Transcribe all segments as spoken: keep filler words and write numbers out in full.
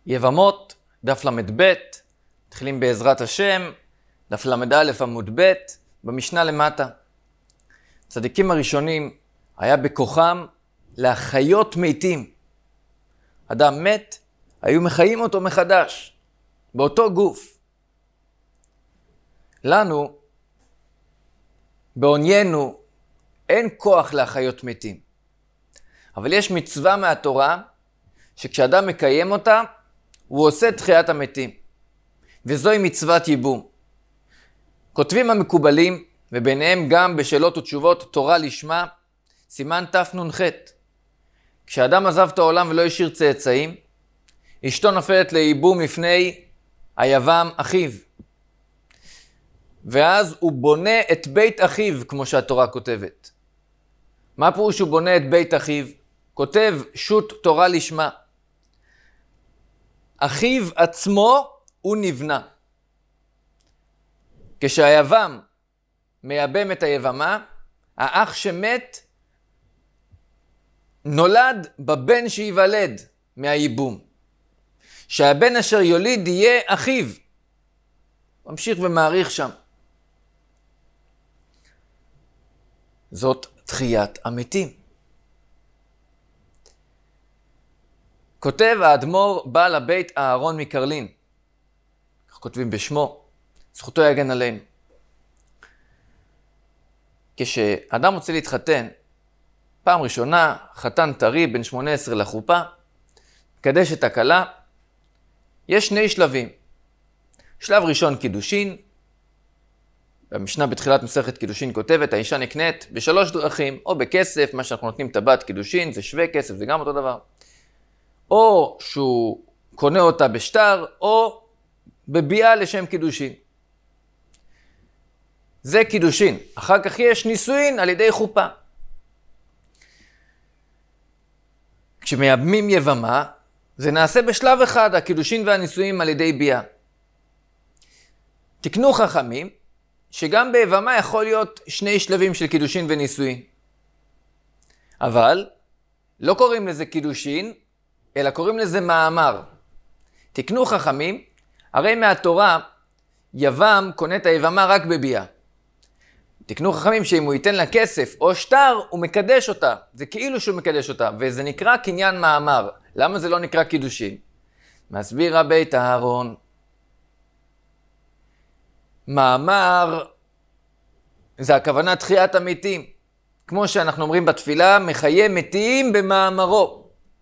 יבמות, דף למד ב', מתחילים בעזרת השם, דף למד א' עמוד ב', במשנה למטה. הצדיקים הראשונים היה בכוחם להחיות מתים. אדם מת, היו מחיים אותו מחדש, באותו גוף. לנו, בעוניינו, אין כוח להחיות מתים. אבל יש מצווה מהתורה, שכשאדם מקיים אותה, הוא עושה תחיית המתים. וזוהי מצוות ייבום. כותבים המקובלים, וביניהם גם בשאלות ותשובות תורה לשמה, סימן תנ"ח. כשאדם עזב את העולם ולא השאיר צאצאים, אשתו נופלת לייבום לפני היבם אחיו. ואז הוא בונה את בית אחיו, כמו שהתורה כותבת. מה פירוש הוא בונה את בית אחיו? כותב שו"ת תורה לשמה. אחיו עצמו הוא נבנה. כשהיבם מייבם את היבמה, האח שמת נולד בבן שיוולד מהייבום. שהבן אשר יוליד יהיה אחיו. ממשיך ומעריך שם. זאת תחיית המתים. כותב האדמו"ר בעל הבית אהרון מקרלין. כך כותבים בשמו. זכותו יגן עלינו. כשאדם רוצה להתחתן, פעם ראשונה חתן טרי בן שמונה עשרה לחופה, מקדש את הכלה, יש שני שלבים. שלב ראשון קידושין, במשנה בתחילת מסכת קידושין כותבת, האישה נקנית בשלוש דרכים, או בכסף, מה שאנחנו נותנים טבעת קידושין, זה שווה כסף, זה גם אותו דבר. או שהוא קונה אותה בשטר, או בביאה לשם קידושין. זה קידושין. אחר כך יש נישואין על ידי חופה. כשמייבמים יבמה, זה נעשה בשלב אחד, הקידושין והנישואין על ידי ביאה. תקנו חכמים, שגם ביבמה יכול להיות שני שלבים של קידושין ונישואין. אבל לא קוראים לזה קידושין, אלא קוראים לזה מאמר. תקנו חכמים, הרי מהתורה יבם קונה את היבמה רק בביאה. תקנו חכמים שאם הוא ייתן לה כסף או שטר, הוא מקדש אותה. זה כאילו שהוא מקדש אותה, וזה נקרא קניין מאמר. למה זה לא נקרא קידושין? מסביר הבית אהרון. מאמר זה הכוונה תחיית המתים. כמו שאנחנו אומרים בתפילה, מחיי מתים במאמרו.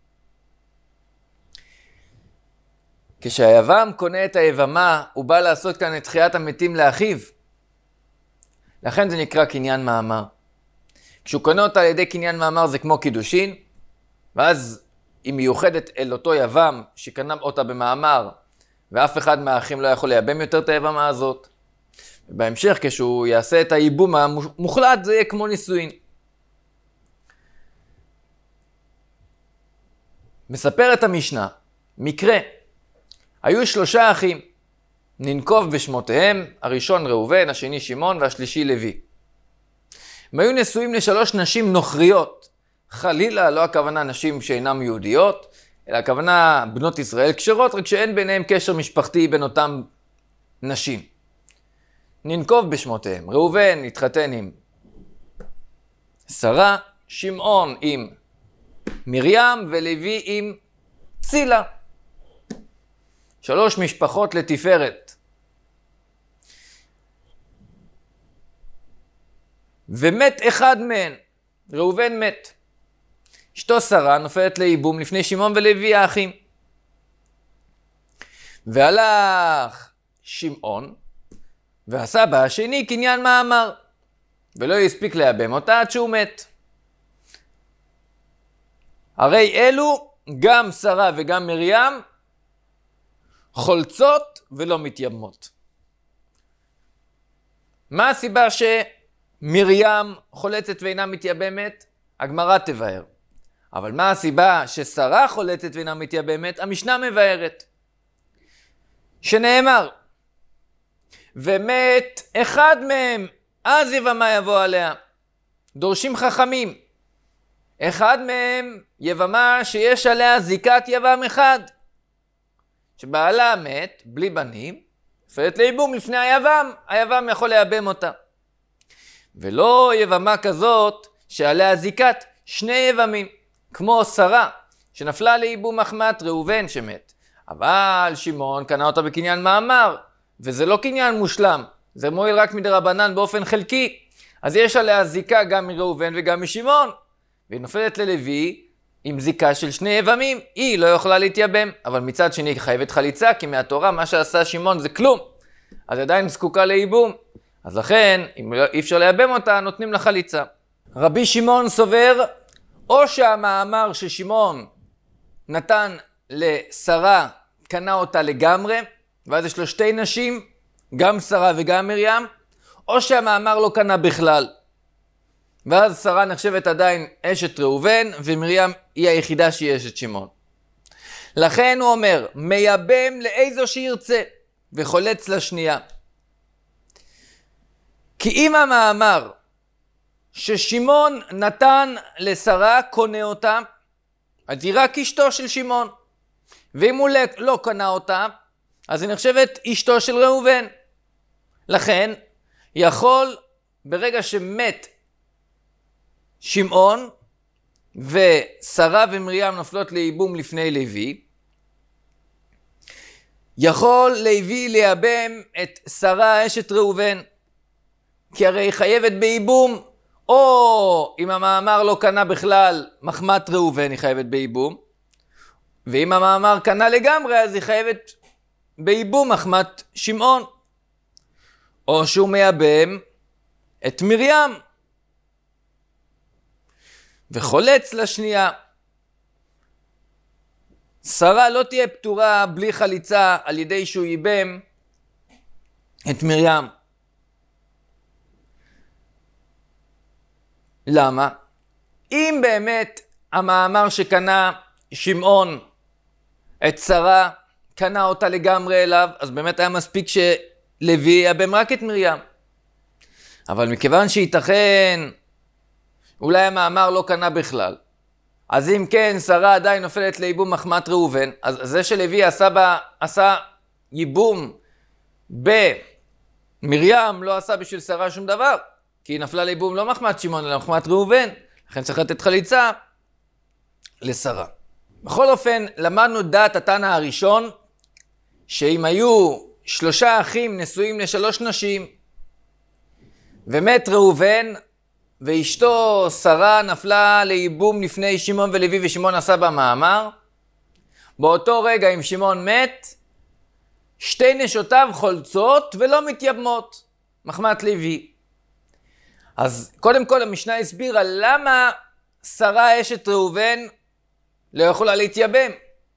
כשהיבם קונה את היבמה, הוא בא לעשות כאן את תחיית המתים לאחיו. לכן זה נקרא קניין מאמר. כשהוא קונה אותה על ידי קניין מאמר זה כמו קידושין, ואז היא מיוחדת אל אותו יבם שקנה אותה במאמר, ואף אחד מהאחים לא יכול לייבם יותר את היבמה הזאת. ובהמשך כשהוא יעשה את הייבום המוחלט זה יהיה כמו נישואין. מספר את המשנה, מקרה. היו שלושה אחים, ננקוב בשמותיהם, הראשון ראובן, השני שמעון והשלישי לוי. הם היו נשואים לשלוש נשים נוכריות, חלילה לא הכוונה נשים שאינם יהודיות, אלא הכוונה בנות ישראל כשרות, רק שאין ביניהם קשר משפחתי בין אותם נשים. ננקוב בשמותיהם, ראובן התחתן עם שרה, שמעון עם מרים ולוי עם צילה. שלוש משפחות לתפארת. ומת אחד מהן, ראובן מת. אשתו שרה נופלת לייבום לפני שמעון ולוי האחים. והלך שמעון ועשה בה השני קניין מאמר, ולא הספיק לייבם אותה עד שהוא מת. הרי אלו, גם שרה וגם מרים, חולצות ולא מתייבמות. מה הסיבה שמרים חולצת ואינה מתייבמת? הגמרא תבאר. אבל מה הסיבה ששרה חולצת ואינה מתייבמת? המשנה מבארת. שנאמר, ומת אחד מהם, אז יבמה יבוא עליה. דורשים חכמים. אחד מהם יבמה שיש עליה זיקת יבם אחד. שבעלה מת בלי בנים, נופלת לייבום לפני היבם, היבם יכול לייבם אותה. ולא יבמה כזאת שעליה זיקת שני יבמים, כמו שרה שנפלה לייבום מחמת ראובן שמת. אבל שמעון קנה אותה בקניין מאמר, וזה לא קניין מושלם, זה מועיל רק מדרבנן באופן חלקי. אז יש עליה זיקה גם מראובן וגם משמעון, והיא נופלת ללוי עם זיקה של שני יבמים, היא לא יכולה להתייבם, אבל מצד שני היא חייבת חליצה, כי מהתורה מה שעשה שמעון זה כלום, אז עדיין זקוקה לייבום. אז לכן, אם אי אפשר לייבם אותה, נותנים לה חליצה. רבי שמעון סובר, או שהמאמר ששמעון נתן לשרה, קנה אותה לגמרי, ואז יש לו שתי נשים, גם שרה וגם מרים, או שהמאמר לא קנה בכלל. ואז שרה נחשבת עדיין אשת ראובן, ומרים היא היחידה שהיא אשת שמעון. לכן הוא אומר, מייבם לאיזו שירצה, וחולץ לשנייה. כי אם המאמר ששמעון נתן לשרה קונה אותה, אז היא רק אשתו של שמעון. ואם הוא לא קנה אותה, אז היא נחשבת אשתו של ראובן. לכן, יכול ברגע שמת שמעון, ושרה ומרים נופלות לייבום לפני לוי, יכול לוי לייבם את שרה אשת ראובן, כי הרי היא חייבת בייבום, או אם המאמר לא קנה בכלל מחמת ראובן היא חייבת בייבום, ואם המאמר קנה לגמרי אז היא חייבת בייבום מחמת שמעון, או שהוא מייבם את מרים וחולץ לשנייה. שרה לא תהיה פטורה בלי חליצה על ידי שהוא ייבם את מרים. למה? אם באמת המאמר שקנה שמעון את שרה, קנה אותה לגמרי אליו, אז באמת היה מספיק שלוי ייבם רק את מרים. אבל מכיוון שייתכן, אולי המאמר לא קנה בכלל, אז אם כן, שרה עדיין נופלת לייבום מחמת ראובן, אז זה שלוי עשה, בה, עשה ייבום במרים, לא עשה בשביל שרה שום דבר, כי היא נפלה לייבום לא מחמת שמעון, אלא מחמת ראובן, לכן צריך לתת חליצה לשרה. בכל אופן, למדנו דעת התנא הראשון, שאם היו שלושה אחים נשואים לשלוש נשים, ומת ראובן, ואשתו שרה נפלה לייבום לפני שמעון ולוי, ושמעון עשה במאמר, באותו רגע אם שמעון מת, שתי נשותיו חולצות ולא מתייבמות, מחמת לוי. אז קודם כל המשנה הסבירה למה שרה אשת ראובן לא יכולה להתייבם.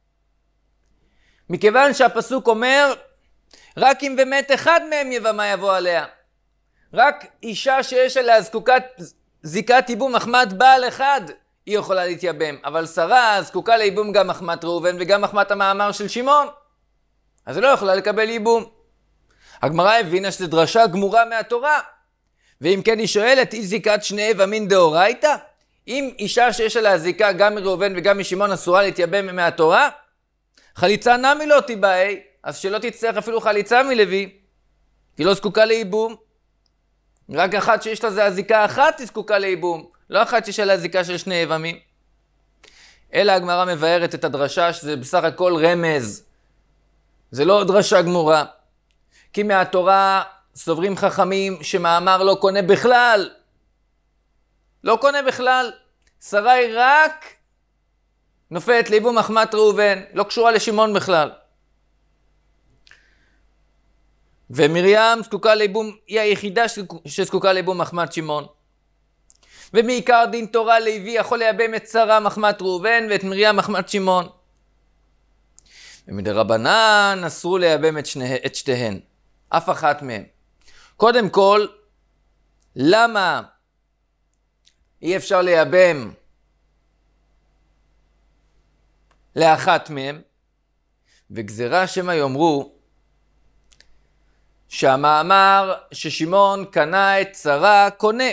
מכיוון שהפסוק אומר, רק אם באמת אחד מהם יבמה יבוא עליה. רק אישה שיש עליה זקוקת, זיקת ייבום מחמת בעל אחד, היא יכולה להתייבם. אבל שרה זקוקה לייבום גם מחמת ראובן וגם מחמת המאמר של שמעון. אז היא לא יכולה לקבל ייבום. הגמרא הבינה שזו דרשה גמורה מהתורה. ואם כן היא שואלת, היא זיקת שני יבמין דאורייתא? אם אישה שיש עליה זיקה גם מראובן וגם משמעון אסורה להתייבם מהתורה, חליצה נמי לא תיבאי, אז שלא תצטרך אפילו חליצה מלוי, כי לא זקוקה לייבום. רק אחת שיש לה זה הזיקה אחת היא זקוקה לייבום, לא אחת שיש עליה זיקה של שני יבמים. אלא הגמרא מבארת את הדרשה שזה בסך הכל רמז, זה לא דרשה גמורה, כי מהתורה סוברים חכמים שמאמר לא קונה בכלל, לא קונה בכלל, שרה היא רק נופלת לייבום מחמת ראובן, לא קשורה לשמעון בכלל. ומרים זקוקה לייבום, היא היחידה שזקוקה לייבום מחמת שמעון. ומעיקר דין תורה לוי יכול לייבם את שרה מחמת ראובן ואת מרים מחמת שמעון. ומדרבנן אסרו לייבם את, שני, את שתיהן, אף אחת מהן. קודם כל, למה אי אפשר לייבם לאחת מהם? וגזירה שמא יאמרו שהמאמר ששמעון קנה את שרה קונה,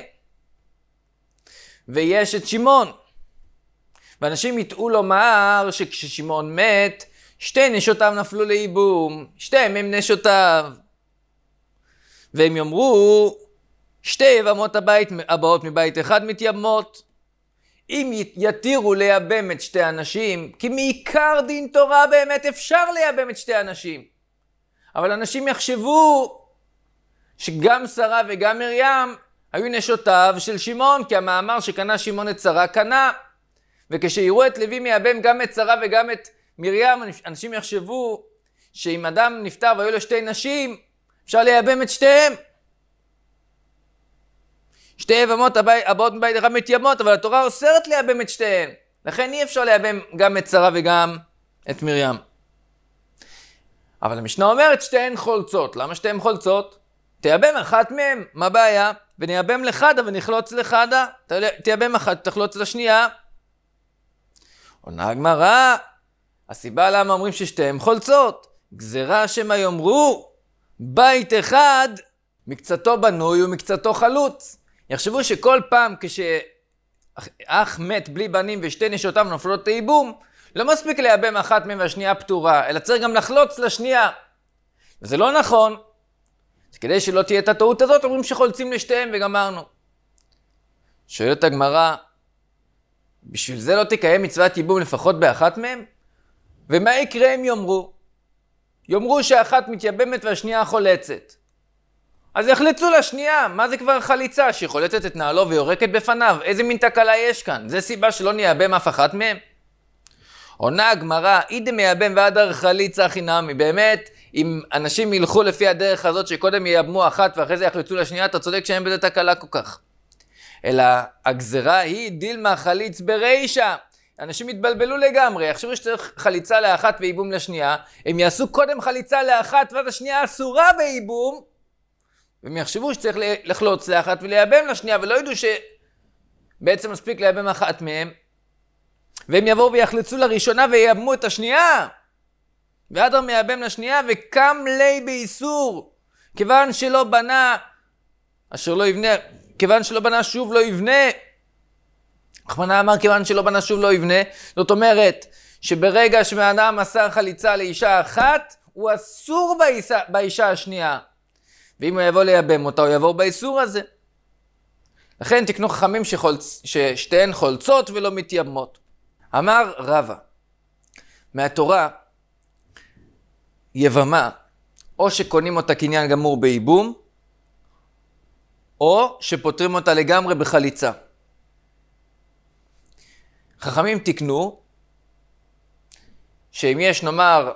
ויש את שמעון. ואנשים יטעו לומר שכששמעון מת, שתי נשותיו נפלו לייבום, שתיהם הם נשותיו. והם יאמרו, שתי יבמות הבית, הבאות מבית אחד מתייבמות. אם יתירו לייבם את שתי אנשים, כי מעיקר דין תורה באמת אפשר לייבם את שתי אנשים. אבל אנשים יחשבו שגם שרה וגם מרים היו נשותיו של שמעון, כי המאמר שקנה שמעון את שרה קנה. וכשיראו את לוי מייבם גם את שרה וגם את מרים, אנשים יחשבו שאם אדם נפטר והיו לו שתי נשים, אפשר לייבם את שתיהם. שתי יבמות הבאות מבית אחד מתייבמות, אבל התורה אוסרת לייבם את שתיהן. לכן אי אפשר לייבם גם את שרה וגם את מרים. אבל המשנה אומרת שתיהן חולצות. למה שתיהן חולצות? תייבם אחת מהם, מה הבעיה? ונייבם לחדה ונחלוץ לחדה. תייבם אחת, תחלוץ לשנייה. עונה הגמרא, הסיבה למה אומרים ששתיהן חולצות, גזירה שמא יאמרו, בית אחד מקצתו בנוי ומקצתו חלוץ. יחשבו שכל פעם כשאח מת בלי בנים ושתי נשותיו נופלות לייבום, לא מספיק לייבם אחת מהם והשנייה פטורה, אלא צריך גם לחלוץ לשנייה. וזה לא נכון. כדי שלא תהיה את הטעות הזאת, אומרים שחולצים לשתיהם וגמרנו. שואלת הגמרא, בשביל זה לא תקיים מצוות ייבום לפחות באחת מהם? ומה יקרה אם יאמרו? יאמרו שאחת מתייבמת והשנייה חולצת. אז יחלצו לשנייה. מה זה כבר חליצה? שהיא חולצת את נעלו ויורקת בפניו? איזה מין תקלה יש כאן? זה סיבה שלא נייבם אף אחת מהם? עונה הגמרא, אידה מייבם ועד חליצה חינמי. באמת, אם אנשים ילכו לפי הדרך הזאת שקודם ייבמו אחת ואחרי זה יחלצו לשנייה, אתה צודק שאין בזה תקלה כל כך. אלא הגזרה היא דילמה חליץ ברישה. אנשים יתבלבלו לגמרי, יחשבו שצריך חליצה לאחת וייבום לשנייה, הם יעשו קודם חליצה לאחת ואז השנייה אסורה בייבום, והם יחשבו שצריך לחלוץ לאחת ולייבם לשנייה, ולא ידעו שבעצם מספיק לייבם אחת מהם, והם יבואו ויחלצו לראשונה וייבמו את השנייה, ואדר מייבם לשנייה וקם לי באיסור, כיוון שלא בנה, אשר לא יבנה, כיוון שלא בנה שוב לא יבנה. רחמנא אמר כיוון שלא בנה שוב לא יבנה. זאת אומרת שברגע שהאדם מסר חליצה לאישה אחת, הוא אסור באישה, באישה השנייה. ואם הוא יבוא לייבם אותה, הוא יבוא באיסור הזה. לכן תקנו חכמים שחולצ... ששתיהן חולצות ולא מתייבמות. אמר רבא, מהתורה יבמה, או שקונים אותה קניין גמור בייבום, או שפותרים אותה לגמרי בחליצה. חכמים תקנו שאם יש נאמר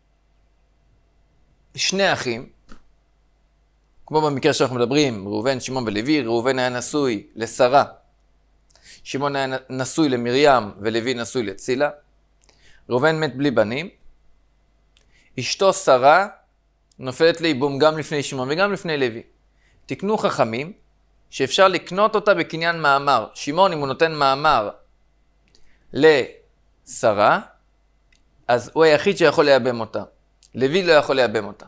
שני אחים, כמו במקרה שאנחנו מדברים, ראובן, שמעון ולוי, ראובן היה נשוי לשרה, שמעון היה נשוי למרים ולוי נשוי לצילה, ראובן מת בלי בנים, אשתו שרה נופלת לייבום גם לפני שמעון וגם לפני לוי. תקנו חכמים שאפשר לקנות אותה בקניין מאמר. שמעון אם הוא נותן מאמר לשרה, אז הוא היחיד שיכול לייבם אותה. לוי לא יכול לייבם אותה.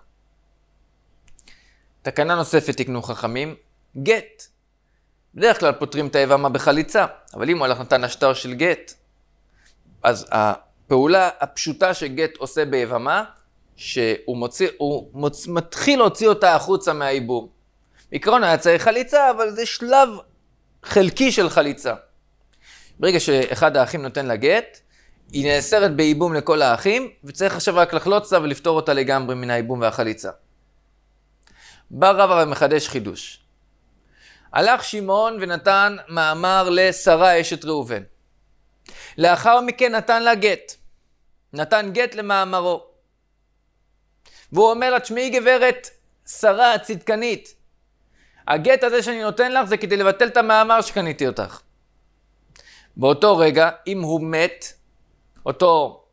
תקנה נוספת תקנו חכמים, גט. בדרך כלל פותרים את היבמה בחליצה, אבל אם הוא הלך נתן השטר של גט, אז הפעולה הפשוטה שגט עושה ביבמה, שהוא מוציא, הוא מוצ... מתחיל להוציא אותה החוצה מהייבום. בעיקרון היה צריך חליצה, אבל זה שלב חלקי של חליצה. ברגע שאחד האחים נותן לה גט, היא נאסרת בייבום לכל האחים, וצריך עכשיו רק לחלוץ אותה ולפתור אותה לגמרי מן הייבום והחליצה. בא רבא ומחדש חידוש. הלך שמעון ונתן מאמר לשרה אשת ראובן. לאחר מכן נתן לה גט. נתן גט למאמרו. והוא אומר לה, תשמעי גברת שרה הצדקנית, הגט הזה שאני נותן לך זה כדי לבטל את המאמר שקניתי אותך. באותו רגע, אם הוא מת, אותו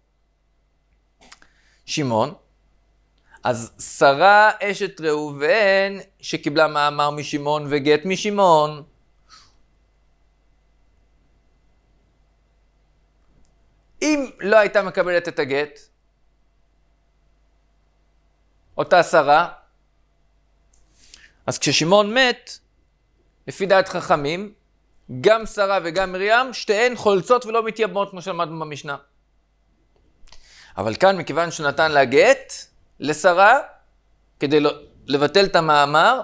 שמעון, אז שרה אשת ראובן שקיבלה מאמר משמעון וגט משמעון, אם לא הייתה מקבלת את הגט, אותה שרה, אז כששמעון מת, לפי דעת חכמים, גם שרה וגם מרים, שתיהן חולצות ולא מתייבמות, כמו שלמדנו במשנה. אבל כאן, מכיוון שהוא נתן לה גט לשרה, כדי לבטל את המאמר,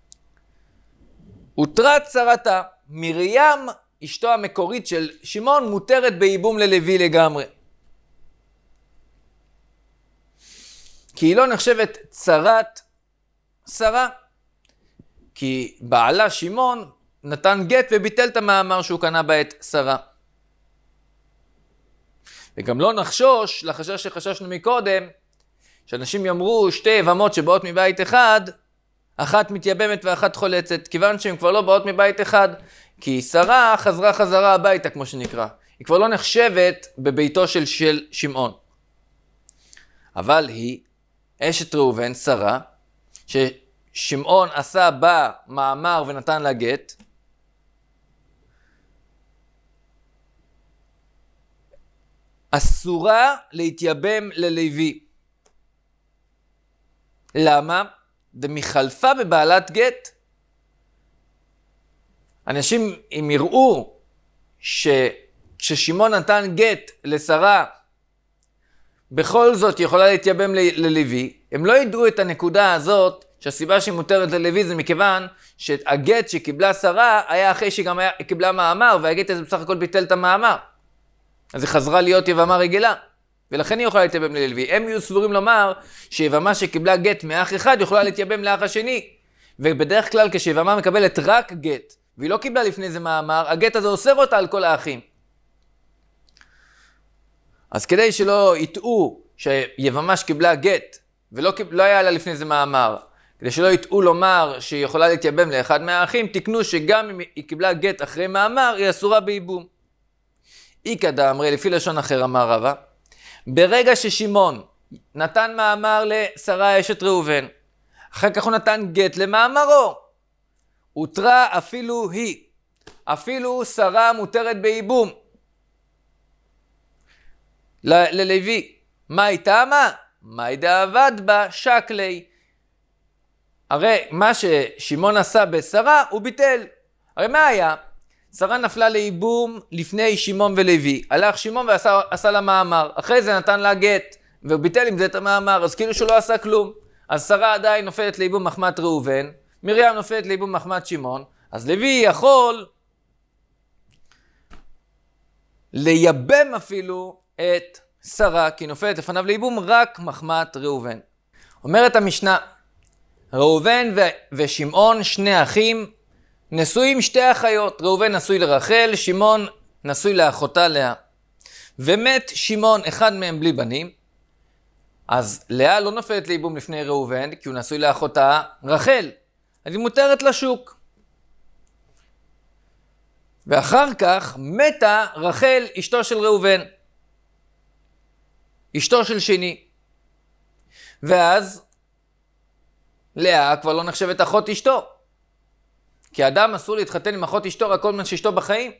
הותרת שרתה. מרים, אשתו המקורית של שמעון, מותרת בייבום ללוי לגמרי. כי היא לא נחשבת צרת שרה. כי בעלה שמעון נתן גט וביטל את המאמר שהוא קנה בעת שרה. וגם לא נחשוש לחשש שחששנו מקודם, שאנשים יאמרו שתי יבמות שבאות מבית אחד, אחת מתייבמת ואחת חולצת, כיוון שהן כבר לא באות מבית אחד, כי שרה חזרה חזרה הביתה, כמו שנקרא. היא כבר לא נחשבת בביתו של, של שמעון. אבל היא אשת ראובן, שרה, ששמעון עשה בה מאמר ונתן לה גט, אסורה להתייבם ללוי. למה? דמחלפה בבעלת גט. אנשים, אם יראו ששמעון נתן גט לשרה, בכל זאת היא יכולה להתייבם ללוי, הם לא ידעו את הנקודה הזאת, שהסיבה שהיא מותרת ללוי זה מכיוון שהגט שקיבלה שרה היה אחרי שהיא גם היה, קיבלה מאמר, והגט הזה בסך הכל ביטל את המאמר. אז היא חזרה להיות יבמה רגילה, ולכן היא יכולה להתייבם ללוי. הם יהיו סבורים לומר שיבמה שקיבלה גט מאח אחד יכולה להתייבם לאח השני. ובדרך כלל כשיבמה מקבלת רק גט, והיא לא קיבלה לפני זה מאמר, הגט הזה אוסר אותה על כל האחים. אז כדי שלא יטעו שיבמה שקיבלה גט, ולא לא היה לה לפני זה מאמר, כדי שלא יטעו לומר שהיא יכולה להתייבם לאחד מהאחים, תקנו שגם אם היא קיבלה גט אחרי מאמר, היא אסורה בייבום. איקא דאמרי, לפי לשון אחר אמר רבא, ברגע ששמעון נתן מאמר לשרה אשת ראובן, אחר כך הוא נתן גט למאמרו, הותרה אפילו היא, אפילו שרה מותרת בייבום ללוי. מה הייתה מה? מה הייתה עבד בה שקלי. הרי מה ששמעון עשה בשרה הוא ביטל. הרי מה היה? שרה נפלה לייבום לפני שמעון ולוי. הלך שמעון ועשה עשה לה מאמר. אחרי זה נתן לה גט, והוא ביטל עם זה את המאמר. אז כאילו שהוא לא עשה כלום. אז שרה עדיין נופלת לייבום מחמת ראובן, מרים נופלת לייבום מחמת שמעון. אז לוי יכול לייבם אפילו את שרה, כי נופלת לפניו לייבום רק מחמת ראובן. אומרת המשנה, ראובן ו- ושמעון שני אחים, נשואים שתי אחיות. ראובן נשוי לרחל, שמעון נשוי לאחותה לאה. ומת שמעון, אחד מהם בלי בנים. אז לאה לא נופלת לייבום לפני ראובן, כי הוא נשוי לאחותה רחל. אז היא מותרת לשוק. ואחר כך מתה רחל, אשתו של ראובן. אשתו של שני. ואז לאה כבר לא נחשבת אחות אשתו. כי אדם אסור להתחתן עם אחות אשתו רק כל זמן שאשתו בחיים.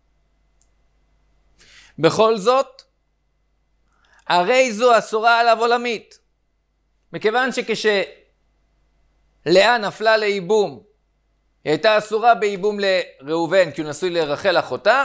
בכל זאת, הרי זו אסורה עליו עולמית. מכיוון שכשלאה נפלה לייבום, היא הייתה אסורה בייבום לראובן, כי הוא נשוי לרחל אחותה,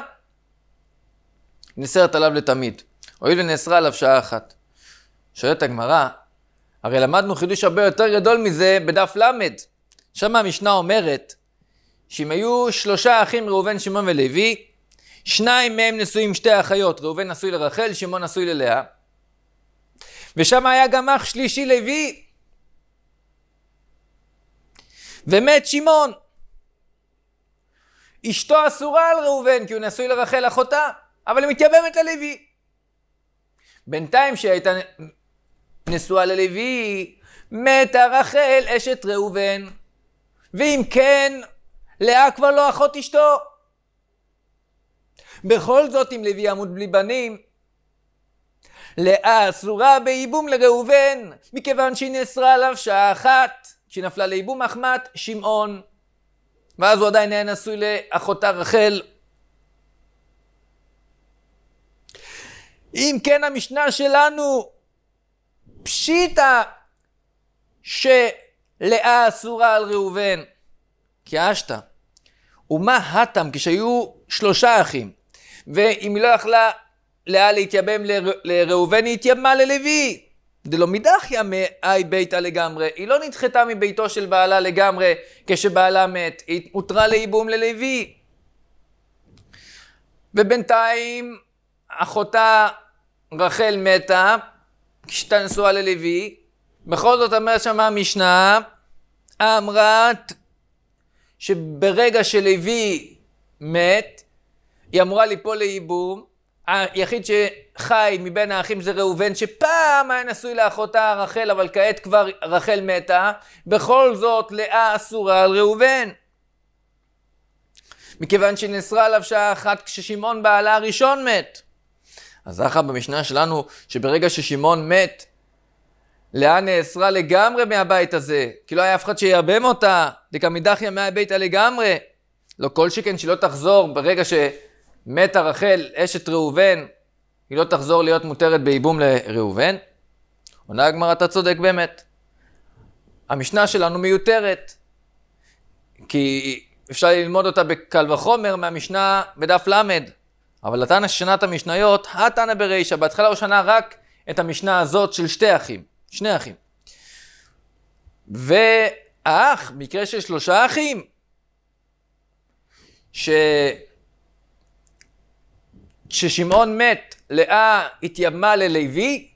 נאסרת עליו לתמיד. הואיל ונאסרה עליו שעה אחת. שואלת הגמרא, הרי למדנו חידוש הרבה יותר גדול מזה בדף למד. שם המשנה אומרת, שאם היו שלושה אחים ראובן, שמעון ולוי, שניים מהם נשואים שתי אחיות, ראובן נשוי לרחל, שמעון נשוי ללאה, ושם היה גם אח שלישי לוי, ומת שמעון. אשתו אסורה על ראובן, כי הוא נשוי לרחל אחותה, אבל היא מתייבמת ללוי. בינתיים שהייתה נשואה ללוי, מתה רחל אשת ראובן, ואם כן, לאה כבר לא אחות אשתו. בכל זאת, אם לוי ימות בלי בנים, לאה אסורה בייבום לראובן, מכיוון שהיא נאסרה עליו שעה אחת, שהיא נפלה לייבום מחמת שמעון, ואז הוא עדיין היה נשוי לאחותה רחל. אם כן, המשנה שלנו פשיטה שלאה אסורה על ראובן, כי אשתה. ומה התם כשהיו שלושה אחים, ואם היא לא יכלה לאה להתייבם לראובן, היא התייבמה ללוי. דלא מדחיה מאי ביתה לגמרי. היא לא נדחתה מביתו של בעלה לגמרי כשבעלה מת. היא הותרה לייבום ללוי. ובינתיים אחותה רחל מתה, כשהייתה נשואה ללוי. בכל זאת אומרת שמה המשנה, אמרת שברגע שלוי מת, היא אמורה ליפול לייבום. היחיד שחי מבין האחים זה ראובן, שפעם היה נשוי לאחותה רחל, אבל כעת כבר רחל מתה. בכל זאת לאה אסורה על ראובן, מכיוון שנאסרה עליו שעה אחת כששמעון בעלה הראשון מת. אז אחר במשנה שלנו שברגע ששמעון מת, לאה נאסרה לגמרי מהבית הזה, כי לא היה אף אחד שיאבם אותה, דקמידחיה מהביתה לגמרי. לא כל שכן שלא תחזור ברגע שמתה רחל אשת ראובן, היא לא תחזור להיות מותרת בייבום לראובן. עונה הגמרא, אתה צודק באמת. המשנה שלנו מיותרת, כי אפשר ללמוד אותה בקל וחומר מהמשנה בדף למד. אבל התנא ששנה את המשניות, התנא ברישא, בהתחלה הוא שנה רק את המשנה הזאת של שתי אחים, שני אחים. והאח, מקרה של שלושה אחים, ש... ששמעון מת, לאה התייבמה ללוי,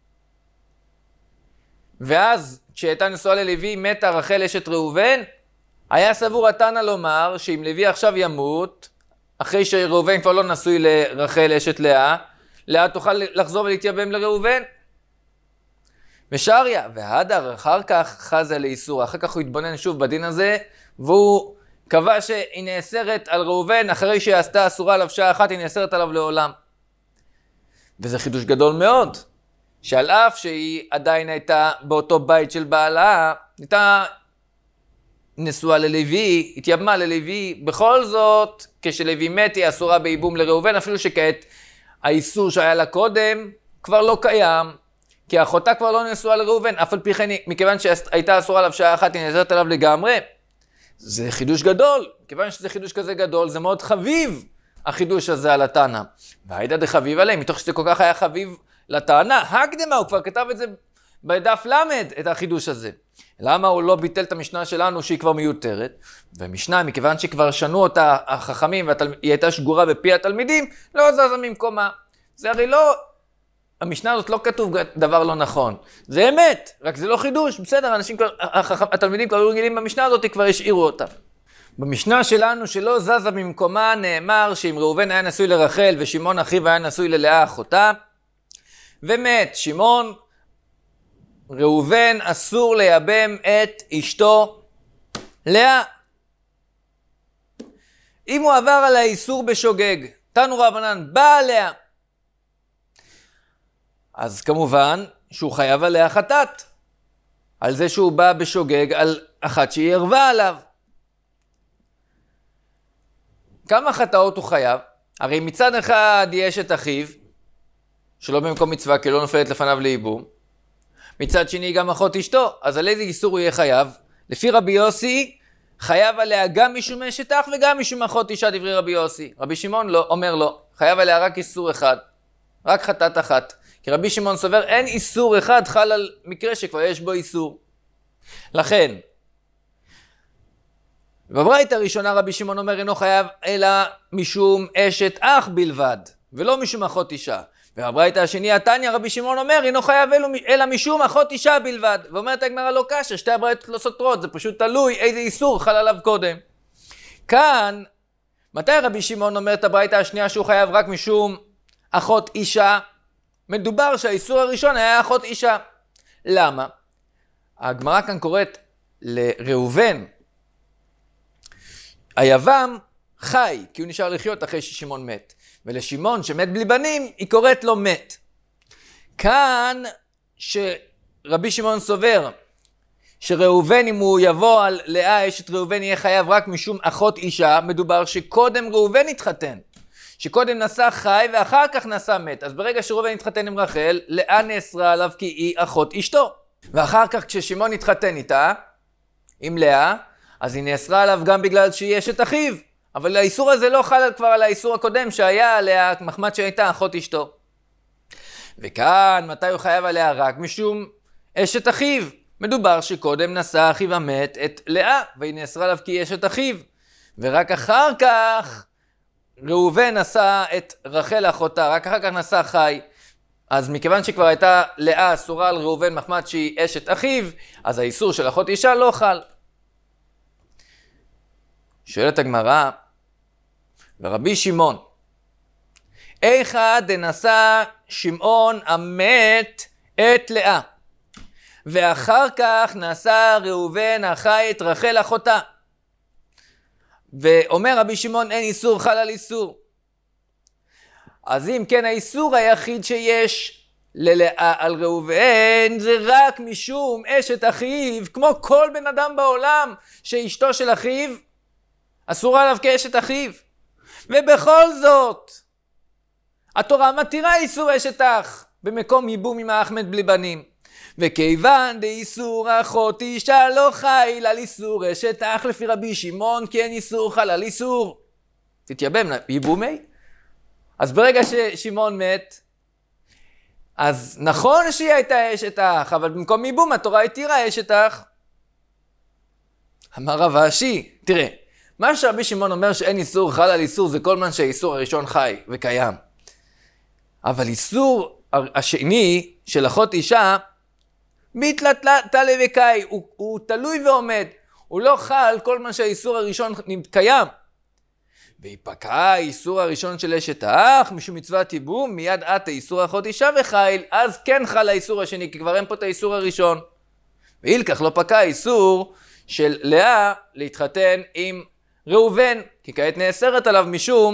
ואז כשהייתה נשואה ללוי מתה רחל אשת ראובן, היה סבור התנא לומר שאם לוי עכשיו ימות, אחרי שראובן כבר לא נשוי לרחל אשת לאה, לאה תוכל לחזור ולהתייבם לראובן. ושריה, והדר אחר כך חזה לאיסור, אחר כך הוא התבונן שוב בדין הזה, והוא קבע שהיא נאסרת על ראובן, אחרי שהיא עשתה אסורה עליו שעה אחת, היא נאסרת עליו לעולם. וזה חידוש גדול מאוד, שעל אף שהיא עדיין הייתה באותו בית של בעלה, הייתה נשואה ללוי, התייבמה ללוי, בכל זאת, כשלוי מת היא אסורה בייבום לראובן, אפילו שכעת האיסור שהיה לה קודם כבר לא קיים, כי אחותה כבר לא נשואה לראובן, אף על פי כן, מכיוון שהייתה אסורה עליו שעה אחת, היא נאסרת עליו לגמרי. זה חידוש גדול, מכיוון שזה חידוש כזה גדול, זה מאוד חביב החידוש הזה על התנא. והיידה דחביב עליהם, מתוך שזה כל כך היה חביב לתנא, הקדמה, הוא כבר כתב את זה בדף למד, את החידוש הזה. למה הוא לא ביטל את המשנה שלנו שהיא כבר מיותרת? ומשנה, מכיוון שכבר שנו אותה החכמים והיא והתל... הייתה שגורה בפי התלמידים, לא זזה ממקומה. זה הרי לא, המשנה הזאת לא כתוב דבר לא נכון. זה אמת, רק זה לא חידוש. בסדר, אנשים כבר, החכ... התלמידים כבר רגילים במשנה הזאת, כבר השאירו אותה. במשנה שלנו שלא זזה ממקומה נאמר שאם ראובן היה נשוי לרחל ושמעון אחיו היה נשוי ללאה אחותה, ומת שמעון, ראובן אסור לייבם את אשתו לאה. אם הוא עבר על האיסור בשוגג, תנו רבנן, באה לאה, אז כמובן שהוא חייב עליה חטאת, על זה שהוא בא בשוגג על אחת שהיא ערבה עליו. כמה חטאות הוא חייב? הרי מצד אחד יש את אחיו, שלא במקום מצווה כי לא נופלת לפניו לייבום, מצד שני גם אחות אשתו, אז על איזה איסור הוא יהיה חייב? לפי רבי יוסי, חייב עליה גם משום אשת אח וגם משום אחות אישה, דברי רבי יוסי. רבי שמעון לא, אומר לא, חייב עליה רק איסור אחד, רק חטאת אחת. כי רבי שמעון סובר, אין איסור אחד חל על מקרה שכבר יש בו איסור. לכן, בברייתא הראשונה רבי שמעון אומר, אינו חייב אלא משום אשת אח בלבד, ולא משום אחות אישה. והברייתא השני, התניא, רבי שמעון אומר, אינו חייב אלא משום אחות אישה בלבד. ואומרת הגמרא לא קשה, שתי הברייתות לא סותרות, זה פשוט תלוי איזה איסור חל עליו קודם. כאן, מתי רבי שמעון אומר את הברייתא השנייה שהוא חייב רק משום אחות אישה? מדובר שהאיסור הראשון היה אחות אישה. למה? הגמרא כאן קוראת לראובן, היבם חי, כי הוא נשאר לחיות אחרי ששמעון מת. ולשמעון שמת בלי בנים, היא קוראת לו מת. כאן שרבי שמעון סובר, שראובן אם הוא יבוא על לאה אשת ראובן יהיה חייב רק משום אחות אישה, מדובר שקודם ראובן התחתן. שקודם נשא חי ואחר כך נשא מת. אז ברגע שראובן התחתן עם רחל, לאה נאסרה עליו כי היא אחות אשתו. ואחר כך כששמעון התחתן איתה, עם לאה, אז היא נאסרה עליו גם בגלל שהיא אשת אחיו. אבל האיסור הזה לא חל כבר על האיסור הקודם שהיה עליה מחמת שהייתה אחות אשתו. וכאן, מתי הוא חייב עליה? רק משום אשת אחיו. מדובר שקודם נשא אחיו המת את לאה, והיא נאסרה עליו כי היא אשת אחיו. ורק אחר כך ראובן נשא את רחל אחותה, רק אחר כך נשא חי. אז מכיוון שכבר הייתה לאה אסורה על ראובן מחמת שהיא אשת אחיו, אז האיסור של אחות אישה לא חל. שואלת הגמרא, ורבי שמעון, איכא דנשא שמעון המת את לאה, ואחר כך נשא ראובן החי את רחל אחותה. ואומר רבי שמעון, אין איסור חל על איסור. אז אם כן, האיסור היחיד שיש ללאה על ראובן זה רק משום אשת אחיו, כמו כל בן אדם בעולם שאשתו של אחיו אסורה עליו כאשת אחיו. ובכל זאת התורה מתירה איסור אשת אח במקום ייבום עם האחמד בלי בנים. וכיוון דאיסור אחות אישה לא חיל על איסור אשת אח לפי רבי שמעון, כי אין איסור חל על איסור תתייבם ייבומי. אז ברגע ששמעון מת, אז נכון שהיא הייתה אשת אח, אבל במקום ייבום התורה התירה אשת אח. אמר רב אשי, תראה, מה שרבי שמעון אומר שאין איסור חל על איסור זה כל מה שהאיסור הראשון חי וקיים. אבל איסור השני של אחות אישה, מתלתלה וקאי, הוא, הוא תלוי ועומד, הוא לא חל כל מה שהאיסור הראשון קיים. ויפקע האיסור הראשון של אשת האח משום מצוות ייבום, מיד עט האיסור אחות אישה וחיל, אז כן חל האיסור השני, כי כבר אין פה את האיסור הראשון. ואילכך לא פקע האיסור של לאה להתחתן עם ראובן, כי כעת נאסרת עליו משום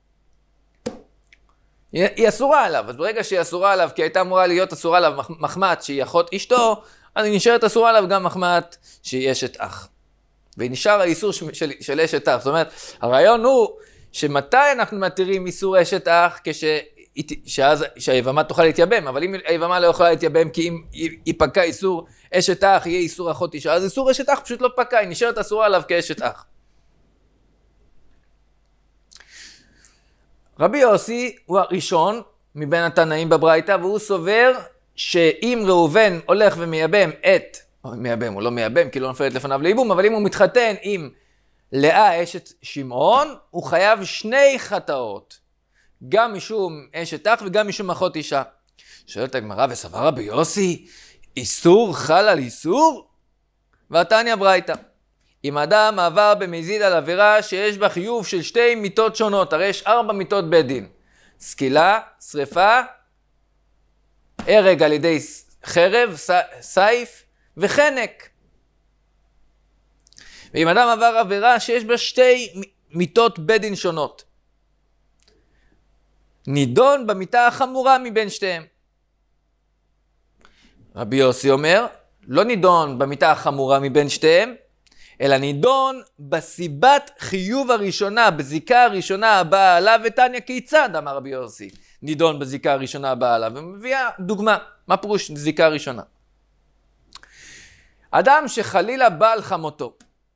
היא אסורה עליו. אז ברגע שהיא אסורה עליו, כי הייתה אמורה להיות אסורה עליו מחמת שהיא אחות אשתו, אז היא נשארת אסורה עליו גם מחמת שהיא אשת אח. ונשאר האיסור של, של, של אשת אח. זאת אומרת, הרעיון הוא שמתי אנחנו מתירים איסור אשת אח, כש, שאז שהיבמה תוכל להתייבם, אבל אם היבמה לא יכולה להתייבם, כי אם היא פקע איסור אשת אח, יהיה איסור אחות אישה, אז איסור אשת אח פשוט לא פקע, היא נשארת אסורה עליו כאשת אח. רבי יוסי הוא הראשון מבין התנאים בברייתא, והוא סובר שאם ראובן הולך ומייבם את, או מייבם, הוא לא מייבם כי לא נופלת לפניו לייבום, אבל אם הוא מתחתן עם לאה אשת שמעון, הוא חייב שני חטאות, גם משום אשת אח וגם משום אחות אישה. שואלת הגמרא, וסבר רבי יוסי, איסור חל על איסור? והתניא ברייתא, אם אדם עבר במזיד על עבירה שיש בה חיוב של שתי מיתות שונות, הרי יש ארבע מיתות בית דין, סקילה, שריפה, הרג על ידי חרב, סייף וחנק. ואם אדם עבר עבירה שיש בה שתי מיתות בית דין שונות, נידון במיתה החמורה מבין שתיהם. רבי יוסי אומר, לא נידון במיתה החמורה מבין שתיהם, אלא נידון בסיבת חיוב הראשונה, בזיקה הראשונה הבאה עליו, ותניא כיצד, אמר רבי יוסי, נידון בזיקה הראשונה הבאה עליו. ומביאה דוגמה, מה פירוש זיקה ראשונה? אדם שחלילה בא על חמותו,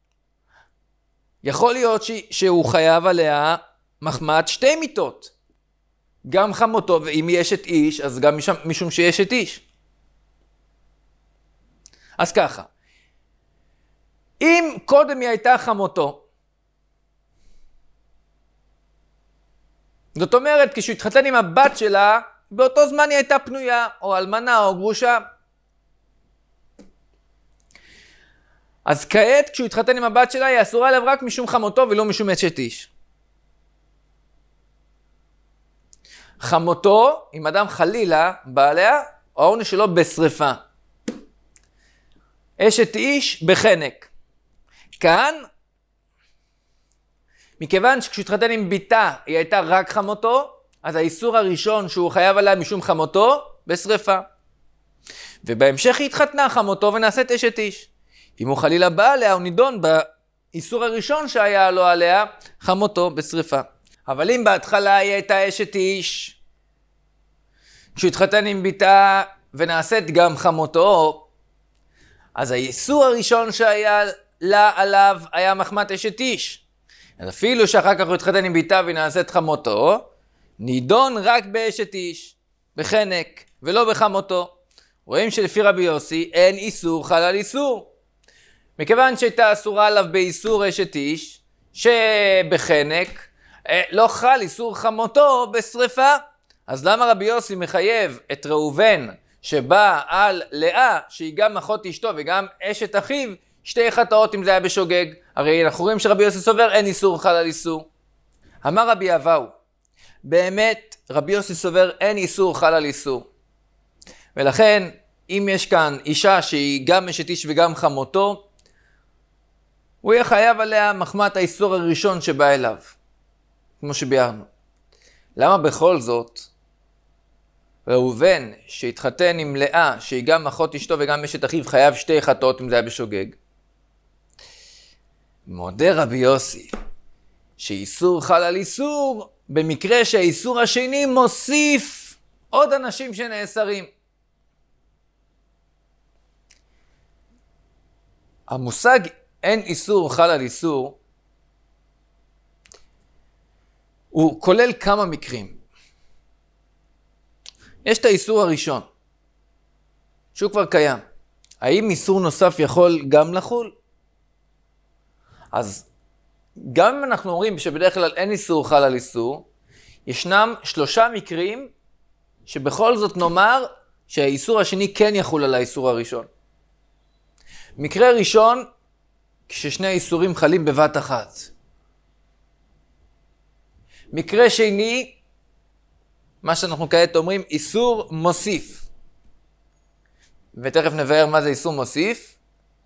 יכול להיות ש... שהוא חייב עליה מחמת שתי מיתות, גם חמותו, ואם היא אשת איש, אז גם משום, משום שהיא אשת איש. אז ככה, אם קודם היא הייתה חמותו, זאת אומרת, כשהוא התחתן עם הבת שלה, באותו זמן היא הייתה פנויה, או אלמנה, או גרושה. אז כעת, כשהוא התחתן עם הבת שלה, היא אסורה עליו רק משום חמותו, ולא משום אשת איש. חמותו, אם אדם חלילה בא עליה, העונש שלו בשריפה. אשת איש בחנק. כאן, מכיוון שכשהוא התחתן עם ביתה היא הייתה רק חמותו, אז האיסור הראשון שהוא חייב עליה משום חמותו, בשריפה. ובהמשך היא התחתנה חמותו ונעשית אשת איש. אם הוא חלילה בא עליה, הוא נידון באיסור הראשון שהיה לו עליה, חמותו בשריפה. אבל אם בהתחלה היא הייתה אשת איש, כשהוא התחתן עם ביתה ונעשית גם חמותו, אז האיסור הראשון שהיה לה עליו היה מחמת אשת איש. אז אפילו שאחר כך הוא התחתן עם ביתה ונעשית חמותו, נידון רק באשת איש. בחנק ולא בחמותו. רואים שלפי רבי יוסי אין איסור חל על איסור. מכיוון שהייתה אסורה עליו באיסור אשת איש, שבחנק לא חל איסור חמותו בשריפה. אז למה רבי יוסי מחייב את ראובן שבא על לאה, שהיא גם אחות אשתו וגם אשת אחיו, שתי חטאות אם זה היה בשוגג? הרי אנחנו רואים שרבי יוסי סובר אין איסור חל על איסור. אמר רבי אבאו, באמת רבי יוסי סובר אין איסור חל על איסור. ולכן אם יש כאן אישה שהיא גם אשת איש וגם חמותו, הוא יהיה חייב עליה מחמת האיסור הראשון שבא אליו, כמו שביארנו. למה בכל זאת ראובן שהתחתן עם לאה, שהיא גם אחות אשתו וגם אשת אחיו, חייב שתי חטאות אם זה היה בשוגג? מודה רבי יוסי שאיסור חל על איסור במקרה שהאיסור השני מוסיף עוד אנשים שנאסרים. המושג אין איסור חל על איסור הוא כולל כמה מקרים. יש את האיסור הראשון שהוא כבר קיים. האם איסור נוסף יכול גם לחול? אז גם אם אנחנו אומרים שבדרך כלל אין איסור חל על איסור, ישנם שלושה מקרים שבכל זאת נאמר שהאיסור השני כן יחול על האיסור הראשון. מקרה ראשון, כששני האיסורים חלים בבת אחת. מקרה שני, מה שאנחנו כעת אומרים, איסור מוסיף. ותכף נבהר מה זה איסור מוסיף.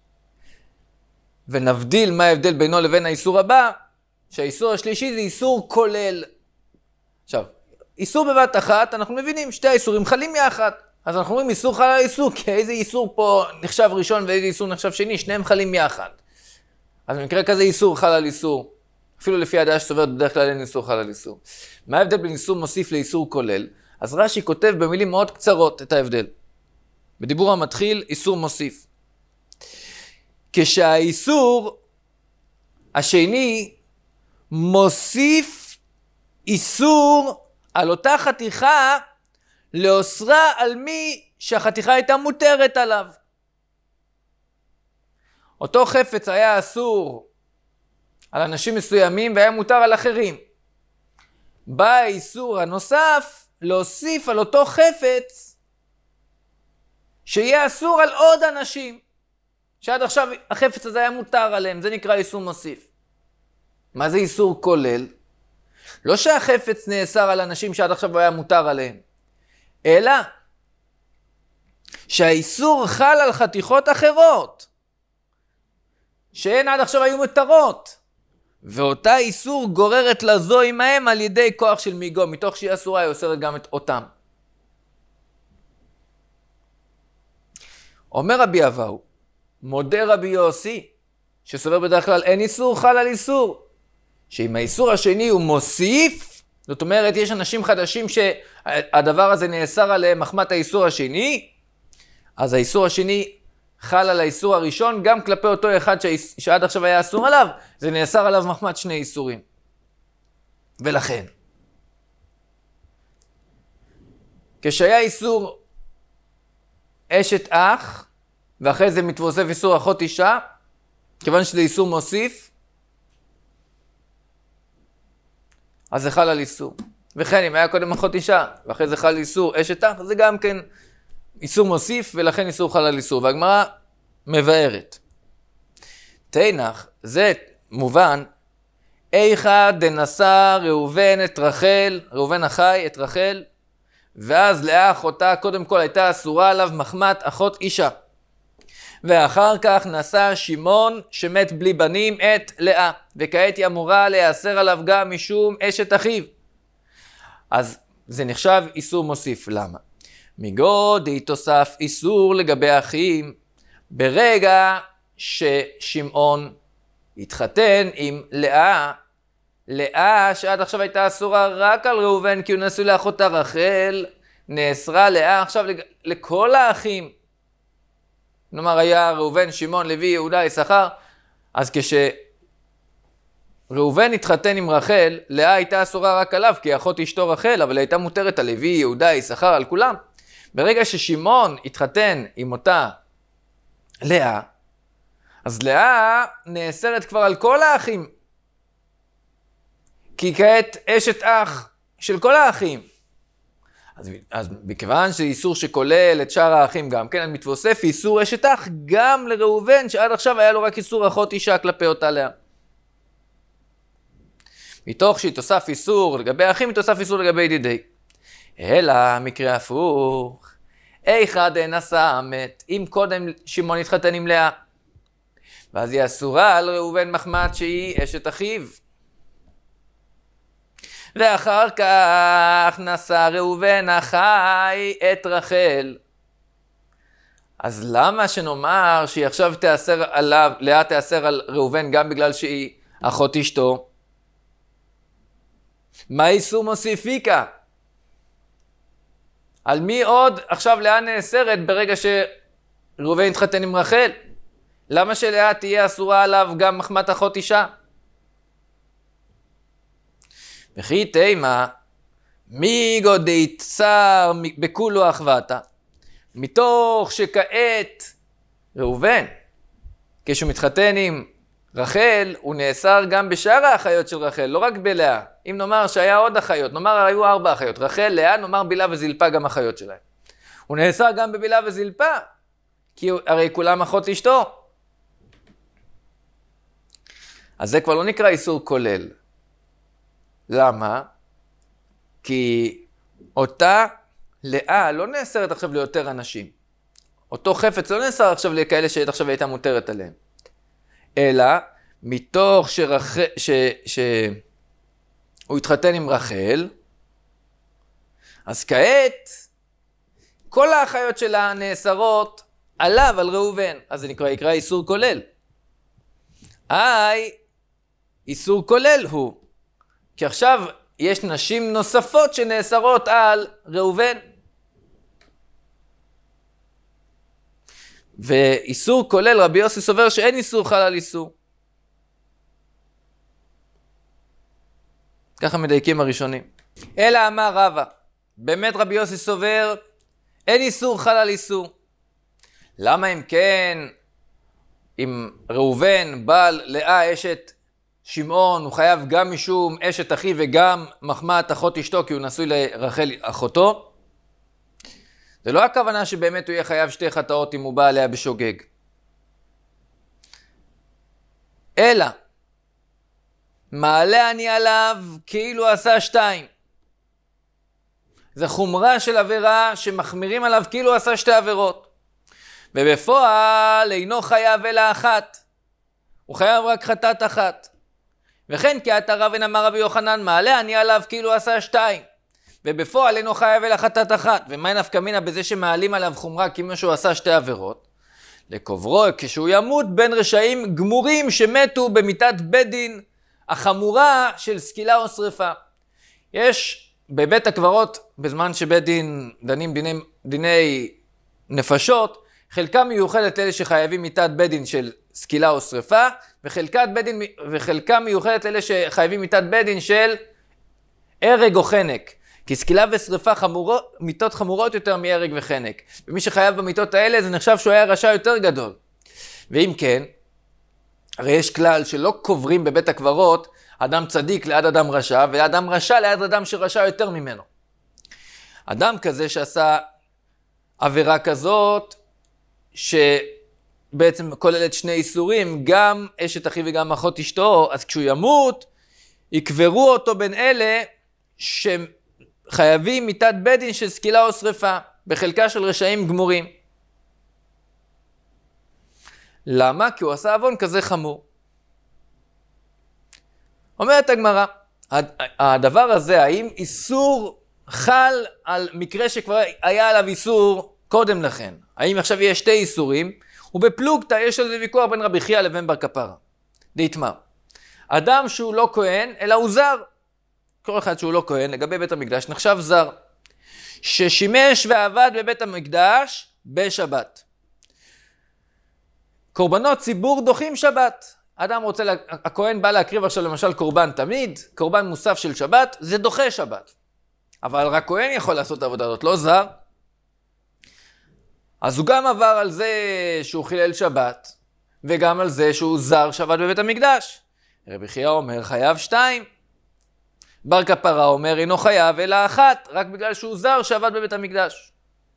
ונבדיל מה ההבדל בינו לבין האיסור הבא, שהאיסור השלישי זה איסור כולל. עכשיו, איסור בבת אחת, אנחנו מבינים, שתי האיסורים חלים יחד. אז אנחנו אומרים איסור חל על איסור, כי איזה איסור פה נחשב ראשון ואיזה איסור נחשב שני, שניהם חלים יחד. אז במקרה כזה איסור חל על איסור. אפילו לפי הדעה שסוברת בדרך כלל אין איסור חל על איסור. מה ההבדל בין איסור מוסיף לאיסור כולל? אז רש"י כותב במילים מאוד קצרות את ההבדל. בדיבור המתחיל, איסור מוסיף. כשהאיסור השני מוסיף איסור על אותה חתיכה לאוסרה על מי שהחתיכה הייתה מותרת עליו. אותו חפץ היה אסור על אנשים מסוימים והיה מותר על אחרים. בא האיסור הנוסף להוסיף על אותו חפץ שיהיה אסור על עוד אנשים שעד עכשיו החפץ הזה היה מותר עליהם. זה נקרא איסור מוסיף. מה זה איסור כולל? לא שהחפץ נאסר על אנשים שעד עכשיו היה מותר עליהם, אלא שהאיסור חל על חתיכות אחרות שהן עד עכשיו היו מותרות, ואותה איסור גוררת לזו עמהם על ידי כוח של מיגו, מתוך שהיא אסורה היא אוסרת גם את אותם. אומר רבי אבאו, מודה רבי יוסי שסובר בדרך כלל אין איסור חל על איסור, שאם האיסור השני הוא מוסיף, זאת אומרת יש אנשים חדשים שהדבר הזה נאסר עליהם מחמת האיסור השני, אז האיסור השני חל על האיסור הראשון גם כלפי אותו אחד שעד עכשיו היה אסור עליו, זה נאסר עליו מחמת שני איסורים. ולכן כשהיה איסור אשת אח ואחרי זה מתווסף איסור אחות אישה, כיוון שזה איסור מוסיף, אז זה חל על איסור. וכן אם היה קודם אחות אישה ואחרי זה חל איסור אשת אח, זה גם כן איסור מוסיף ולכן איסור חל על איסור. והגמרא מבארת. תנח, זה מובן, איכה דנשא ראובן את רחל, ראובן החי את רחל, ואז לאה אחותה קודם כל הייתה אסורה עליו מחמת אחות אישה. ואחר כך נשא שמעון שמת בלי בנים את לאה, וכעת היא אמורה להיאסר עליו גם משום אשת אחיו. אז זה נחשב איסור מוסיף. למה? מגודי תוסף איסור לגבי אחים, ברגע ששמעון התחתן עם לאה, לאה שעד עכשיו הייתה אסורה רק על ראובן כי הוא נשוי לאחותה רחל, נאסרה לאה עכשיו לכל האחים. כלומר היה ראובן, שמעון, לוי, יהודה, יששכר, אז ראובן התחתן עם רחל, לאה הייתה אסורה רק עליו, כי אחות אשתו רחל, אבל הייתה מותרת על לוי, יהודה, יששכר, על כולם. ברגע ששמעון התחתן עם אותה לאה, אז לאה נאסרת כבר על כל האחים. כי כעת אשת אח של כל האחים. אז, אז מכיוון שזה איסור שכולל את שאר האחים גם, כן, מתווסף איסור אשת אח גם לראובן, שעד עכשיו היה לו רק איסור אחות אישה כלפי אותה לאה. מתוך שהתוסף איסור לגבי האחים, התוסף איסור לגבי ידידי. אלא מקרה הפוך. איכא דנשא מת, אם קודם שמעון התחתן עם לאה, ואז היא אסורה על ראובן מחמת שהיא אשת אחיו. ואחר כך נשא ראובן אחי את רחל. אז למה שנאמר שהיא עכשיו תאסר עליו, לאה תאסר על ראובן גם בגלל שהיא אחות אשתו? מה איסור מוסיפיקה? על מי עוד עכשיו לאה נאסרת ברגע שראובן התחתן עם רחל? למה שלאה תהיה אסורה עליו גם מחמת אחות אישה? וכי תימה, מי גודי צר בכולו אחוותה, מתוך שכעת ראובן, כשהוא מתחתן עם רחל, הוא נאסר גם בשאר האחיות של רחל, לא רק בלאה. אם נאמר שהיה עוד אחיות, נאמר היו ארבע אחיות, רחל, לאה, נאמר בילה וזלפה גם אחיות שלהם. הוא נאסר גם בבילה וזלפה, כי הרי כולם אחות אשתו. אז זה כבר לא נקרא איסור כולל. למה? כי אותה לאה לא נאסרת עכשיו ליותר אנשים. אותו חפץ לא נאסר עכשיו לכאלה שעכשיו הייתה מותרת עליהם. אלא מתוך שרח... ש... ש... הוא התחתן עם רחל, אז כעת כל האחיות שלה נאסרות עליו, על ראובן. אז זה נקרא, יקרא איסור כולל. איי, איסור כולל הוא. כי עכשיו יש נשים נוספות שנאסרות על ראובן. ואיסור כולל, רבי יוסי סובר שאין איסור חל על איסור. ככה מדייקים הראשונים. אלא אמר רבא, באמת רבי יוסי סובר, אין איסור חל על איסור. למה אם כן, אם ראובן בעל לאה אשת שמעון, הוא חייב גם משום אשת אחי וגם מחמת אחות אשתו, כי הוא נשוי לרחל אחותו? זה לא הכוונה שבאמת הוא יהיה חייב שתי חטאות אם הוא בא עליה בשוגג. אלא, מעלה אני עליו כאילו עשה שתיים. זה חומרה של עבירה שמחמירים עליו כאילו עשה שתי עבירות. ובפועל אינו חייב אלא אחת. הוא חייב רק חטאת אחת. וכן כי אתה רבן אמר רבי יוחנן, מעלה אני עליו כאילו עשה שתיים. ובפועל אינו חייב אלא חטאת אחת. ומה נפקא מינה בזה שמעלים עליו חומרה כמו שהוא עשה שתי עבירות? לקוברו כשהוא ימות בין רשעים גמורים שמתו במיתת בית דין החמורה של סקילה או שריפה. יש בבית הקברות, בזמן שבית דין דנים דיני, דיני נפשות, חלקה מיוחדת לאלה שחייבים מיתת בית דין של סקילה או שריפה, וחלקת בית דין, וחלקה מיוחדת לאלה שחייבים מיתת בית דין של הרג או חנק. כי סקילה ושריפה חמורות, מיתות חמורות יותר מהרג וחנק. ומי שחייב במיתות האלה זה נחשב שהוא היה רשע יותר גדול. ואם כן, הרי יש כלל שלא קוברים בבית הקברות אדם צדיק ליד אדם רשע, ואדם רשע ליד אדם שרשע יותר ממנו. אדם כזה שעשה עבירה כזאת, שבעצם כוללת שני איסורים, גם אשת אחי וגם אחות אשתו, אז כשהוא ימות, יקברו אותו בין אלה שחייבים מיתת בית דין של סקילה או שריפה, בחלקה של רשעים גמורים. למה? כי הוא עשה עוון כזה חמור. אומרת הגמרא, הדבר הזה, האם איסור חל על מקרה שכבר היה עליו איסור קודם לכן? האם עכשיו יש שתי איסורים? ובפלוגתא יש על זה ויכוח בין רבי חייא לבין בר כפרא. דאיתמר, אדם שהוא לא כהן, אלא הוא זר. כל אחד שהוא לא כהן, לגבי בית המקדש, נחשב זר. ששימש ועבד בבית המקדש בשבת. קורבנות ציבור דוחים שבת. אדם רוצה, לה... הכהן בא להקריב עכשיו למשל קורבן תמיד, קורבן מוסף של שבת, זה דוחה שבת. אבל רק כהן יכול לעשות את העבודה הזאת, לא זר. אז הוא גם עבר על זה שהוא חילל שבת, וגם על זה שהוא זר שבת בבית המקדש. רבי חייא אומר חייב שתיים. בר כפרה אומר אינו חייב אלא אחת, רק בגלל שהוא זר שבת בבית המקדש.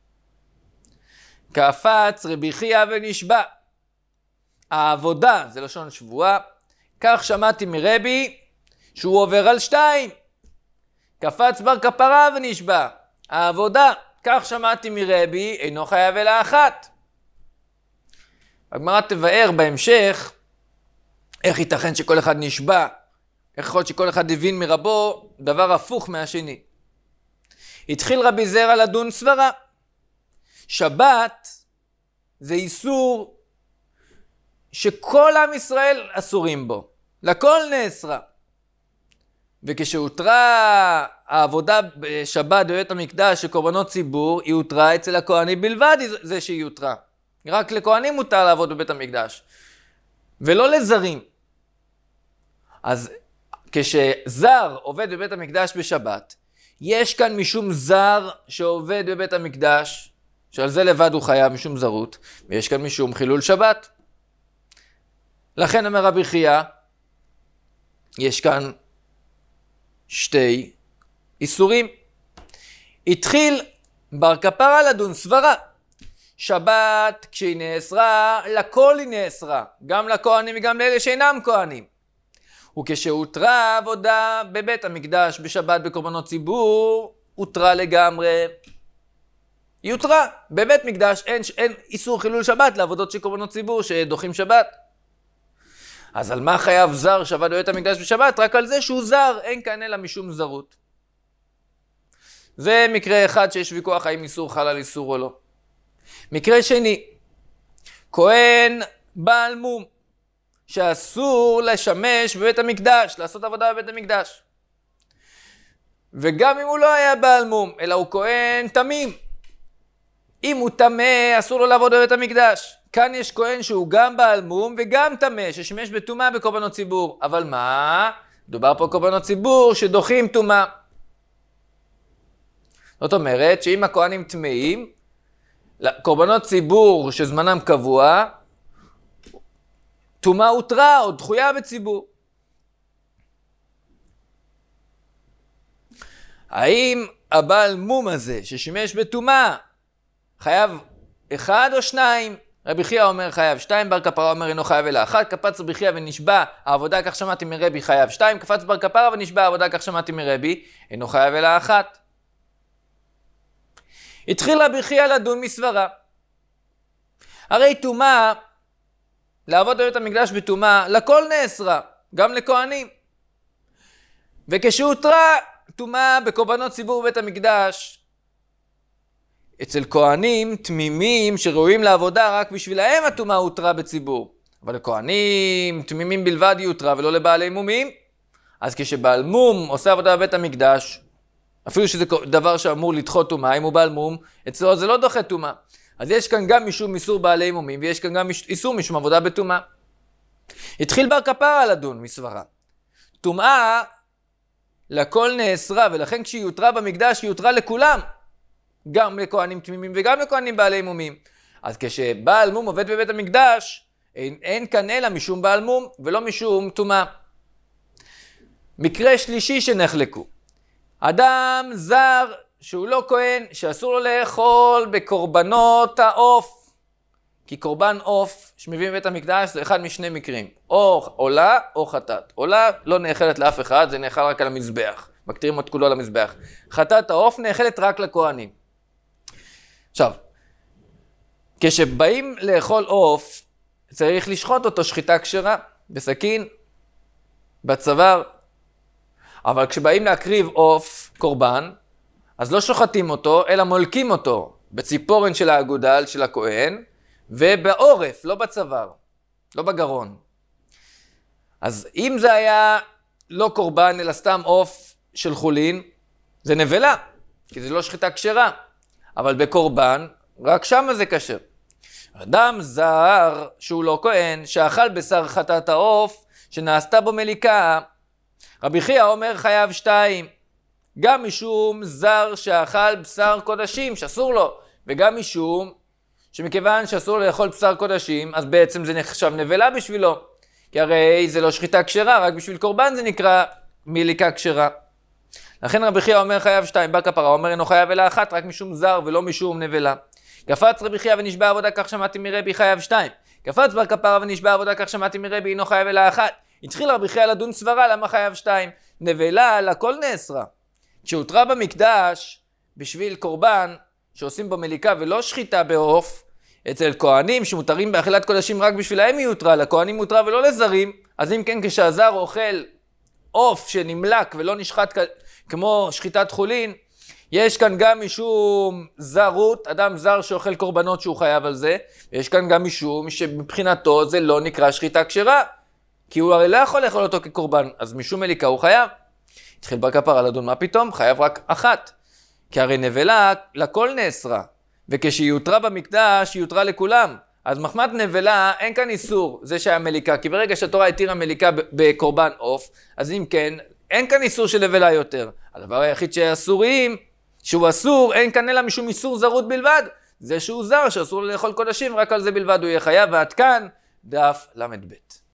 קפץ רבי חייא ונשבע. העבודה, זה לשון שבועה, כך שמעתי מרבי שהוא עובר על שתיים. קפץ בר כפרה ונשבע. העבודה, כך שמעתי מרבי, אינו חייב אלא אחת. הגמרא תבאר בהמשך איך ייתכן שכל אחד נשבע, איך יכול להיות שכל אחד הבין מרבו דבר הפוך מהשני. התחיל רבי זרע לדון סברה. שבת זה איסור שכל עם ישראל אסורים בו, לכל נאסרה. וכשהותרה העבודה בשבת בבית המקדש של קורבנות ציבור, היא הותרה אצל הכהנים בלבד, זה שהיא הותרה. רק לכהנים מותר לעבוד בבית המקדש, ולא לזרים. אז כשזר עובד בבית המקדש בשבת, יש כאן משום זר שעובד בבית המקדש, שעל זה לבד הוא חייב משום זרות, ויש כאן משום חילול שבת. לכן אומר רבי חייא, יש כאן שתי איסורים. התחיל בר כפרה לדון סברה. שבת כשהיא נאסרה, לכל היא נאסרה, גם לכהנים וגם לאלה שאינם כהנים. וכשהותרה עבודה בבית המקדש בשבת בקורבנות ציבור, הותרה לגמרי. היא הותרה. בבית מקדש אין, אין איסור חילול שבת לעבודות של קורבנות ציבור שדוחים שבת. אז על מה חייב זר שבת בבית המקדש בשבת? רק על זה שהוא זר, אין כאן אלא משום זרות. זה מקרה אחד שיש ויכוח האם איסור חל על איסור או לא. מקרה שני, כהן בעל מום, שאסור לשמש בבית המקדש, לעשות עבודה בבית המקדש. וגם אם הוא לא היה בעל מום, אלא הוא כהן תמים. אם הוא תמה, אסור לו לעבוד בבית המקדש. כאן יש כהן שהוא גם בעל מום וגם תמה, ששימש בטומאה בקורבנות ציבור. אבל מה? מדובר פה קורבנות ציבור שדוחים טומאה. זאת אומרת שאם הכהנים טמאים, קורבנות ציבור שזמנם קבוע, טומאה הותרה או דחויה בציבור. האם הבעל מום הזה ששימש בטומאה חייב אחד או שניים? רבי חייא אומר חייב שתיים, בר כפרה אומר אינו חייב אלא אחת. קפץ רבי חייא ונשבע, העבודה כך שמעתי מרבי חייב שתיים. קפץ בר כפרה ונשבע, העבודה כך שמעתי מרבי אינו חייב אלא אחת. התחיל רבי חייא לדון מסברה. הרי טומאה, לעבוד בבית המקדש בטומאה, לכל נאסרה, גם לכהנים. וכשהותרה טומאה בקורבנות ציבור בבית המקדש, אצל כהנים תמימים שראויים לעבודה רק בשבילהם הטומאה הותרה בציבור. אבל לכהנים תמימים בלבד היא הותרה ולא לבעלי מומים. אז כשבעל מום עושה עבודה בבית המקדש, אפילו שזה דבר שאמור לדחות טומאה, אם הוא בעל מום, אצלו זה לא דוחה טומאה. אז יש כאן גם משום איסור בעלי מומים, ויש כאן גם איסור משום עבודה בטומאה. התחיל בר כפרה לדון מסברה. טומאה לכל נאסרה, ולכן כשהיא הותרה במקדש, היא הותרה לכולם. גם לכהנים תמימים וגם לכהנים בעלי מומים. אז כשבעל מום עובד בבית המקדש, אין, אין כאן אלא משום בעל מום ולא משום טומאה. מקרה שלישי שנחלקו. אדם זר שהוא לא כהן, שאסור לו לאכול בקורבנות העוף. כי קורבן עוף שמביאים בבית המקדש זה אחד משני מקרים. או עולה או חטאת. עולה לא נאכלת לאף אחד, זה נאכל רק על המזבח. מקטירים את כולו על המזבח. חטאת העוף נאכלת רק לכהנים. עכשיו, כשבאים לאכול עוף, צריך לשחוט אותו שחיטה כשרה, בסכין, בצוואר. אבל כשבאים להקריב עוף, קורבן, אז לא שוחטים אותו, אלא מולקים אותו בציפורן של האגודל של הכהן, ובעורף, לא בצוואר, לא בגרון. אז אם זה היה לא קורבן, אלא סתם עוף של חולין, זה נבלה, כי זה לא שחיטה כשרה. אבל בקורבן, רק שם זה כשר. אדם זר שהוא לא כהן, שאכל בשר חטאת העוף, שנעשתה בו מליקה, רבי חייא אומר חייב שתיים, גם משום זר שאכל בשר קודשים, שאסור לו, וגם משום שמכיוון שאסור לו לאכול בשר קודשים, אז בעצם זה נחשב נבלה בשבילו, כי הרי זה לא שחיטה כשרה, רק בשביל קורבן זה נקרא מליקה כשרה. לכן רבי חייא אומר חייב שתיים, בא כפרה אומר אינו חייב אלא אחת, רק משום זר ולא משום נבלה. קפץ רבי חייא ונשבע עבודה כך שמעתי מרבי חייב שתיים. קפץ בר כפרה ונשבע עבודה כך שמעתי מרבי אינו חייב אלא אחת. התחיל רבי חייא לדון סברה למה חייב שתיים. נבלה לכל נאסרה. כשהותרה במקדש בשביל קורבן שעושים בו מליקה ולא שחיטה בעוף, אצל כהנים שמותרים באכילת קודשים רק בשבילהם היא הותרה, לכהנים הותרה ולא לזרים, אז אם כן כשהזר אוכל עוף שנמלק ולא נשחט כמו שחיטת חולין, יש כאן גם משום זרות, אדם זר שאוכל קורבנות שהוא חייב על זה, ויש כאן גם משום שמבחינתו זה לא נקרא שחיטה כשרה, כי הוא הרי לא יכול לאכול אותו כקורבן, אז משום מליקה הוא חייב. התחיל בר כפרה לדון מה פתאום, חייב רק אחת, כי הרי נבלה לכל נאסרה, וכשהיא יותרה במקדש היא יותרה לכולם, אז מחמת נבלה אין כאן איסור, זה שהיה מליקה, כי ברגע שהתורה התירה מליקה בקורבן עוף, אז אם כן, אין כאן איסור של נבלה יותר. הדבר היחיד שאסורים, שהוא אסור, אין כאן אלא משום איסור זרות בלבד, זה שהוא זר שאסור לו לאכול קודשים, רק על זה בלבד הוא יהיה חייב, ועד כאן דף למד ב'.